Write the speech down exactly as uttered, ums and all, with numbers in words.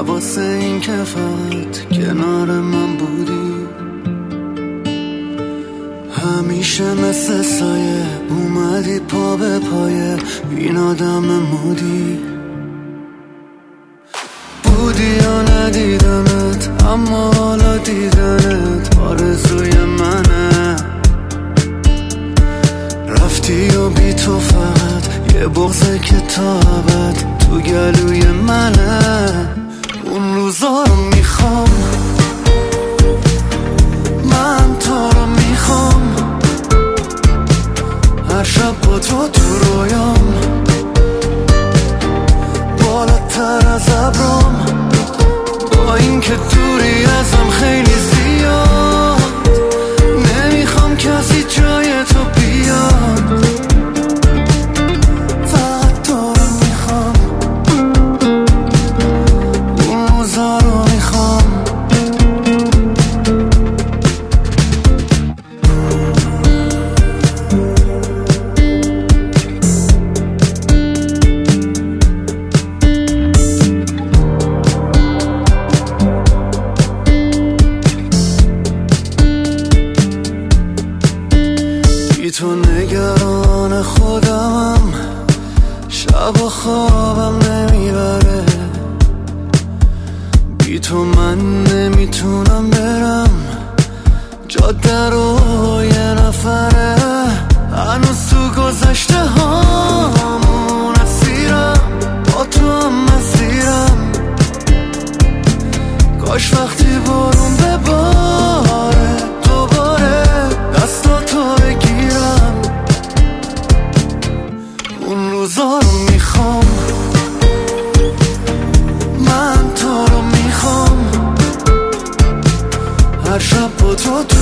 واسه این که فقط کنار من بودی. همیشه مثل سایه اومدی پا به پایه این آدم مودی. بودی یا ندیدمت اما حالا دیدنت آرزوی منه. رفتی و بی تو فقط یه بغضه که تا ابد تو گلوی منه. اون روزا رو میخوام، من تو رو میخوام، هر شب با تو تو رویام، بالاتر از ابرام، با این که دوری ازم خیلی زیاد. نمیخوام کسی جای تو بیاد، فقط تو رو میخوام، اون روزا رو میخوام. بی تو نگران خودمم، شب و خوابم نمیبره. بی تو من نمیتونم برم جاده رو یه نفره. هنوز تو گذشته هامون اسیرم، با تو هم مسیرم. کاش وقتی بارون بباره دوباره دستاتو بگیرم. اون روزا رو میخوام، من تو رو میخوام، هر شب با تو تو